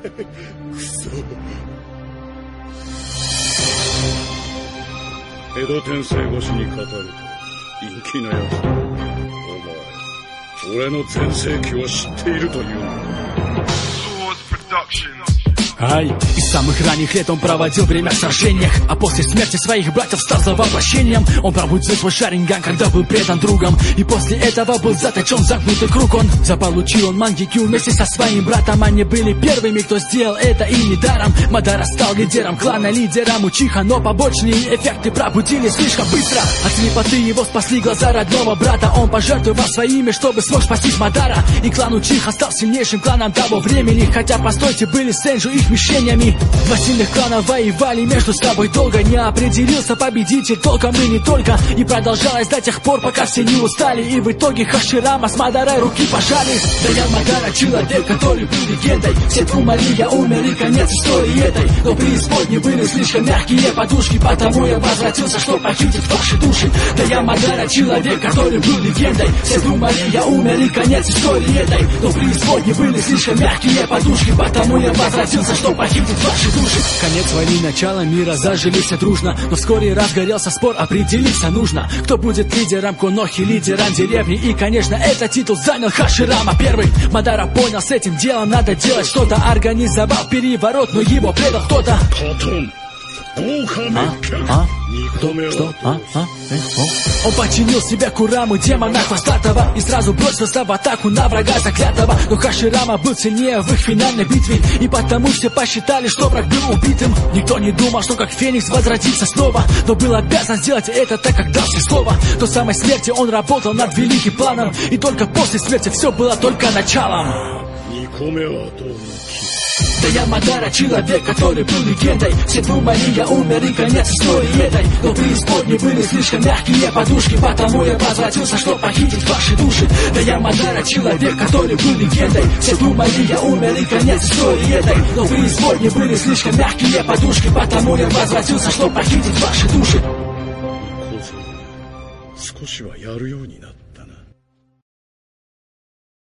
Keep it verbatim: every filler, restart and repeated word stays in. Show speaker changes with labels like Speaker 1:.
Speaker 1: 江戸天聖越しに語ると陰気なやつ。お前、俺の全盛期を知っているというのか。
Speaker 2: Ай, из самых ранних лет он проводил время в сражениях, а после смерти своих братьев стал за воплощением. Он пробудил свой шаринган, когда был предан другом, и после этого был заточен в замкнутый круг. Он заполучил он Мангекю вместе со своим братом. Они были первыми, кто сделал это, и недаром. Мадара стал лидером клана, лидером Учиха, но побочные эффекты пробудились слишком быстро. От слепоты его спасли глаза родного брата. Он пожертвовал своими, чтобы смог спасти Мадара, и клан Учиха стал сильнейшим кланом того времени. Хотя по стойте были Сенджу их мишенями. Два сильных клана воевали между собой долго. Не определился победитель толком и не только. И продолжалось до тех пор, пока все не устали. И в итоге Хаширама с Мадарой руки пожали. Да я Мадара, человек, который был легендой. Все думали, я умер и конец истории этой. Но преисподней были слишком мягкие подушки, потому я возвратился, чтобы похитить ваши души. Да я Мадара, человек, который был легендой. Все думали, я умер и конец истории этой. Но преисподней были слишком мягкие подушки, потому я возвратился, чтобы похитить ваши души. Конец войны, начало мира, зажили все дружно. Но вскоре разгорелся спор, определиться нужно, кто будет лидером Конохи, лидером деревни. И, конечно, этот титул занял Хаширама первый. Мадара понял, с этим делом надо делать что-то. Организовал переворот, но его предал кто-то. А? А? Кто? Что? А? А? Э? О? Он подчинил себе Кураму, демона хвостатого, и сразу бросился в атаку на врага заклятого. Но Хаширама был сильнее в их финальной битве, и потому все посчитали, что враг был убитым. Никто не думал, что как Феникс возродится снова, но был обязан сделать это, так как дал все слово. До самой смерти он работал над великим планом, и только после смерти все было только началом. Да я Мадара, человек, который был легендой. Все думали, я умер и конец истории этой. Но преисподней были слишком мягкие подушки, потому я возвратился, чтобы похитить ваши души. Да я Мадара, человек, который был легендой. Все думали, я умер и конец истории этой. Но преисподней были слишком мягкие подушки, потому я возвратился, чтобы похитить ваши души.